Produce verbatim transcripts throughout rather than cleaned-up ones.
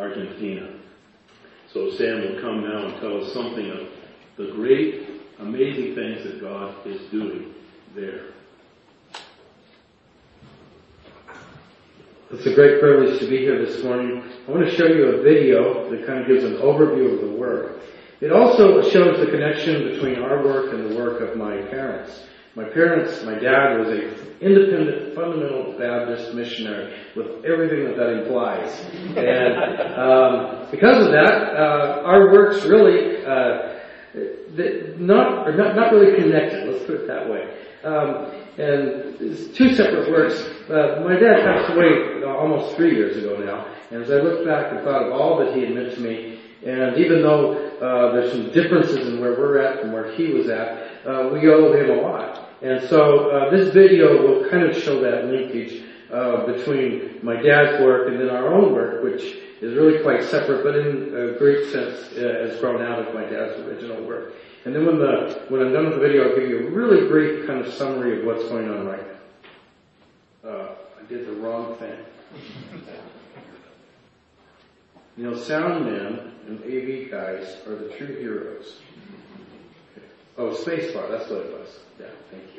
Argentina. So Sam will come now and tell us something of the great, amazing things that God is doing there. It's a great privilege to be here this morning. I want to show you a video that kind of gives an overview of the work. It also shows the connection between our work and the work of my parents. My parents, my dad was an independent, fundamental Baptist missionary with everything that that implies. And um, because of that, uh, our works really uh, not, are not, not really connected, let's put it that way. Um, and it's two separate works. Uh, my dad passed away almost three years ago now, and as I looked back and thought of all that he had meant to me, and even though uh, there's some differences in where we're at from where he was at, uh, we owe him a lot. And so uh, this video will kind of show that linkage uh, between my dad's work and then our own work, which is really quite separate, but in a great sense uh, has grown out of my dad's original work. And then when the when I'm done with the video, I'll give you a really brief kind of summary of what's going on right now. Uh, I did the wrong thing. You know, sound men and A V guys are the true heroes. Okay. Oh, spacebar, that's what it was. Yeah, thank you.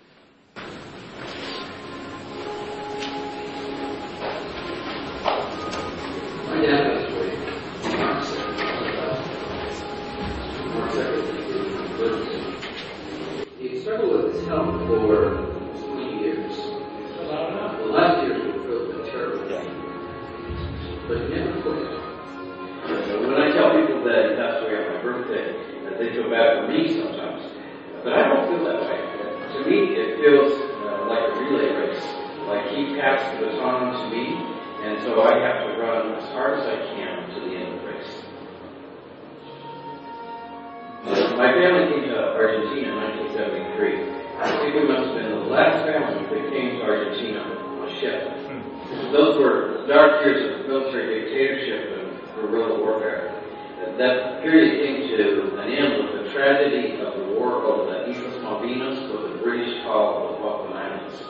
My dad passed away March second, March second. He struggled with his health for twenty years. The last years were filled with terrible, but he never quit. When I tell people that he passed away on my birthday, that they feel bad for me sometimes, but I don't feel that way. To me, it feels uh, like a relay race. Like he passed the baton to me, and so I have to run as hard as I can to the end of the race. My family came to Argentina in nineteen seventy-three. I think we must have been the last family that came to Argentina on a ship. Those were dark years of military dictatorship and guerrilla warfare. That period came to an end with the tragedy of the war over the Islas Malvinas, what the British call the Falkland Islands.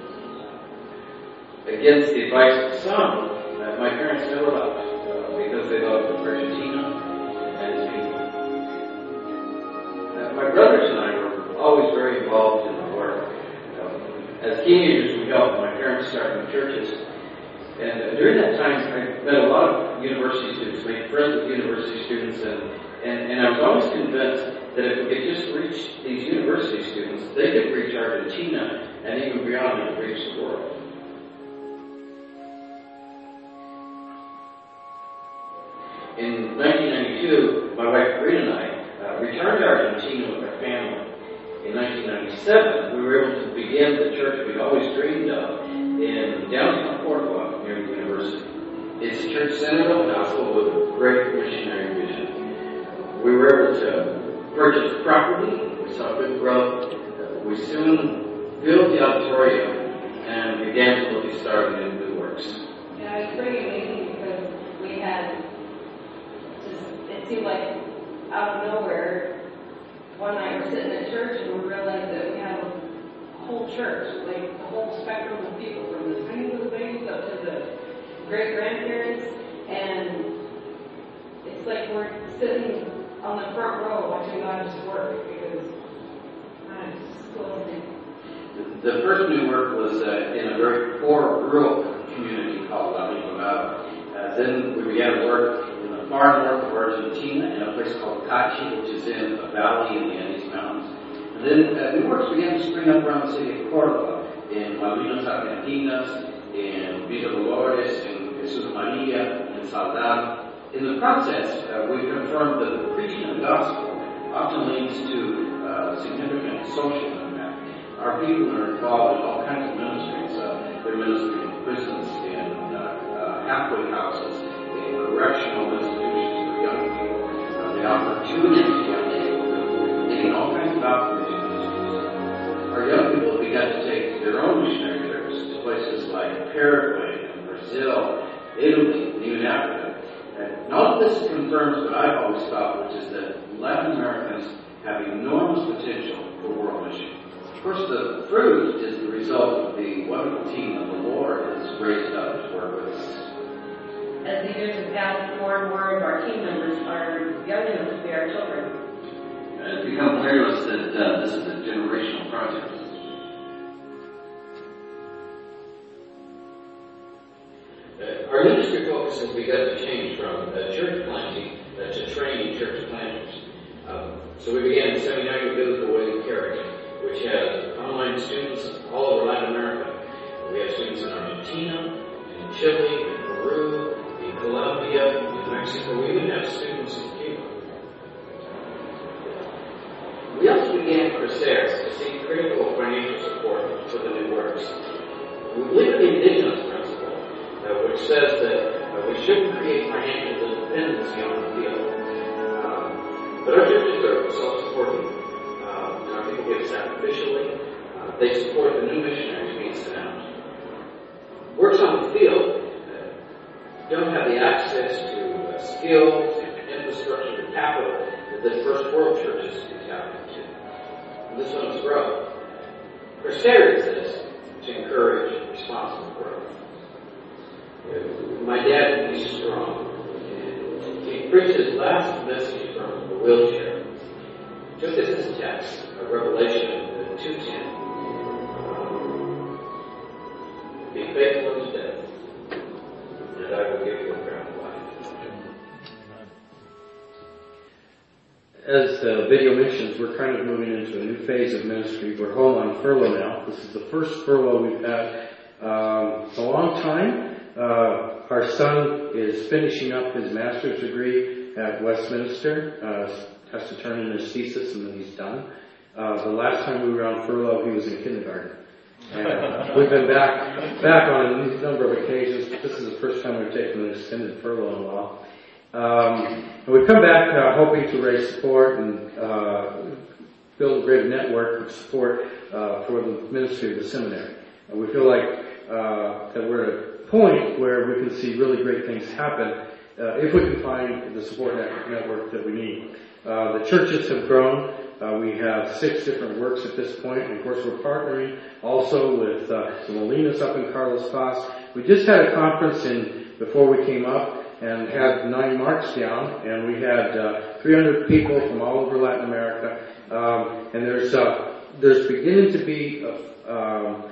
Against the advice of some, uh, my parents never left uh, because they loved Argentina and its people. Uh, my brothers and I were always very involved in the work. Uh, as teenagers, we helped my parents start new churches. And uh, during that time, I met a lot of university students, made friends with university students, and, and, and I was always convinced that if we could just reach these university students, they could reach Argentina and even beyond and reach the world. In nineteen ninety-two, my wife Karina and I uh, returned to Argentina with our family. In nineteen ninety-seven, we were able to begin the church we'd always dreamed of in downtown Córdoba near the university. It's a church centered on the gospel with a great missionary vision. We were able to purchase property, we saw good growth, we soon built the auditorium and began to really start in new works. Yeah, it's pretty amazing because we had just, it seemed like out of nowhere, one night we're sitting in church and we realized that we had a whole church, like the whole spectrum of people, from the tiny little babies up to the great grandparents, and it's like we're sitting on the front row watching God just work because uh, it's just cool. The first new work was uh, in a very poor rural community called La Limonada. Uh, then we began to work in the far north of Argentina in a place called Cachi, which is in a valley in the Andes Mountains. And then uh, new works began to spring up around the city of Córdoba, in Malvinas Argentinas, in Villa Dolores, in Jesus Maria, in Saldán. In the process, uh, we confirmed that the preaching of the gospel often leads to uh, significant social impact. Our people are involved in all kinds of ministries. Uh, they're ministering in prisons, in uh, uh, halfway houses, in correctional institutions for young people. Uh, they offer tutoring to young people, in all kinds of outreach ministries. Our young people have begun to take their own missionary trips to places like Paraguay and Brazil, Italy, and even Africa. And all of this confirms what I've always thought, which is that Latin Americans have enormous potential for world mission. Of course, the fruit is the result of the wonderful team that the Lord has raised up to work with us. as the years have passed, more and more of our team members are young enough to be our children. It's become clear to us that uh, this is a generational project. Uh, our ministry focus has begun to change from uh, church planting uh, to training church planters. Um, so we began the Seminary Biblical Way of Caring, which has online students all over Latin America. We have students in Argentina, in Chile, in Peru, in Colombia, in Mexico. We even have students in Cuba. We also began Crusades to seek critical financial support for the new works. We believe in the indigenous principle, uh, which says that uh, we shouldn't create financial dependency on the field. Uh, but our churches are self-supporting. Uh, our people give sacrificially. Uh, they support the new missionaries being sent out. Works on the field uh, don't have the access to uh, skills, infrastructure, and capital that the first world churches can tap into. And this one is growth. Crusade exists to encourage responsible growth. Uh, my dad was strong. He preached his last message from the wheelchair. Took this as a text, a Revelation two ten. Be faithful unto death, and I will give you a crown of life. As the video mentions, we're kind of moving into a new phase of ministry. We're home on furlough now. This is the first furlough we've had um, a long time. Uh, our son is finishing up his master's degree at Westminster. Uh, has to turn in his thesis, and then he's done. Uh, the last time we were on furlough, he was in kindergarten. And we've been back back on a number of occasions, but this is the first time we've taken an extended furlough in a while. Um, and we've come back uh, hoping to raise support and uh, build a great network of support uh, for the ministry of the seminary. And we feel like uh, that we're at a point where we can see really great things happen uh, if we can find the support network that we need. Uh, the churches have grown. Uh, we have six different works at this point, and of course we're partnering also with uh, the Molinas up in Carlos Paz. We just had a conference in before we came up and had nine marks down, and we had uh, three hundred people from all over Latin America. Um, and there's uh, there's beginning to be uh, um,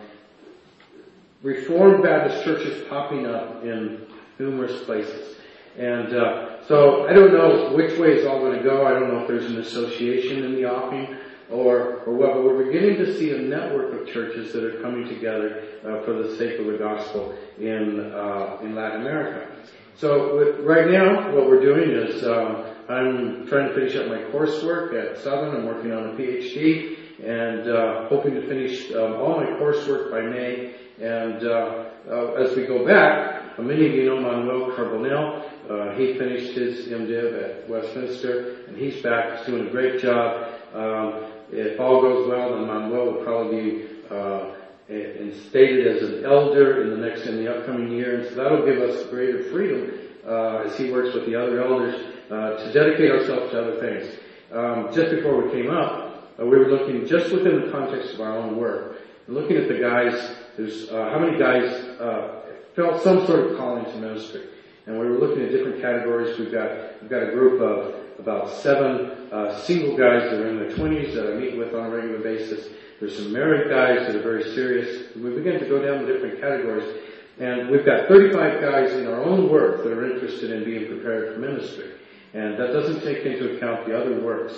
Reformed Baptist churches popping up in numerous places. And uh, so I don't know which way it's all going to go. I don't know if there's an association in the offing or or what, but we're beginning to see a network of churches that are coming together uh, for the sake of the gospel in uh, in Latin America. So with, right now, what we're doing is um, I'm trying to finish up my coursework at Southern. I'm working on a P H D and uh, hoping to finish um, all my coursework by May. And uh, uh, as we go back, uh, many of you know Manuel Carbonell. Uh, he finished his MDiv at Westminster, and he's back. He's doing a great job. Um, if all goes well, then Manuel will probably be uh, instated as an elder in the next in the upcoming year, and so that'll give us greater freedom uh, as he works with the other elders uh, to dedicate ourselves to other things. Um, just before we came up, uh, we were looking just within the context of our own work, and looking at the guys. There's uh, how many guys uh, felt some sort of calling to ministry. And we were looking at different categories. We've got we've got a group of about seven uh, single guys that are in their twenties that I meet with on a regular basis. There's some married guys that are very serious. We begin to go down the different categories. And we've got thirty-five guys in our own work that are interested in being prepared for ministry. And that doesn't take into account the other works.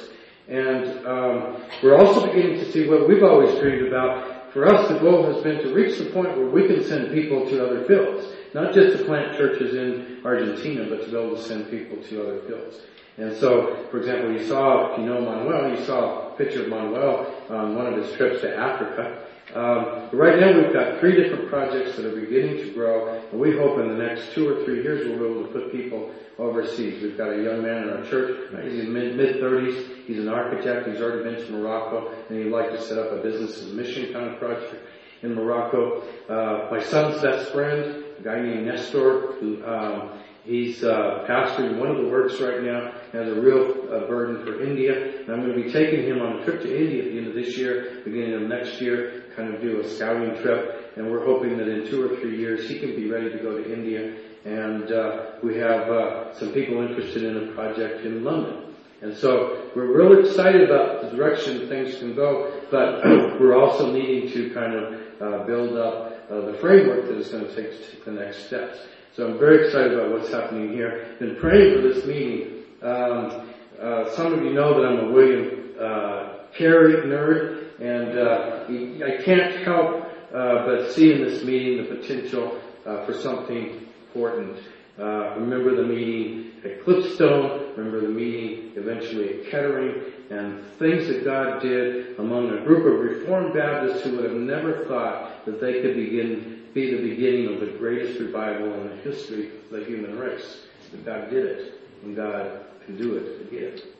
And um, we're also beginning to see what we've always dreamed about. For us, the goal has been to reach the point where we can send people to other fields. Not just to plant churches in Argentina, but to be able to send people to other fields. And so, for example, you saw, if you know Manuel, you saw a picture of Manuel on one of his trips to Africa. Um, but right now we've got three different projects that are beginning to grow, and we hope in the next two or three years we'll be able to put people overseas. We've got a young man in our church, he's in mid, mid-thirties, he's an architect, he's already been to Morocco, and he'd like to set up a business and mission kind of project in Morocco. Uh, my son's best friend, a guy named Nestor, who um, he's uh, pastoring one of the works right now, has a real uh, burden for India, and I'm going to be taking him on a trip to India at the end of this year, beginning of next year, kind of do a scouting trip, and we're hoping that in two or three years he can be ready to go to India and uh, we have uh, some people interested in a project in London. And so we're really excited about the direction things can go, but we're also needing to kind of uh, build up uh, the framework that is going to take us to the next steps. So I'm very excited about what's happening here. Been praying for this meeting. Um, uh, some of you know that I'm a William uh, Carey nerd, and uh, I can't help uh, but see in this meeting the potential uh, for something important. Uh, remember the meeting at Clipstone, remember the meeting eventually at Kettering, and things that God did among a group of Reformed Baptists who would have never thought that they could begin be the beginning of the greatest revival in the history of the human race. But God did it, and God can do it again.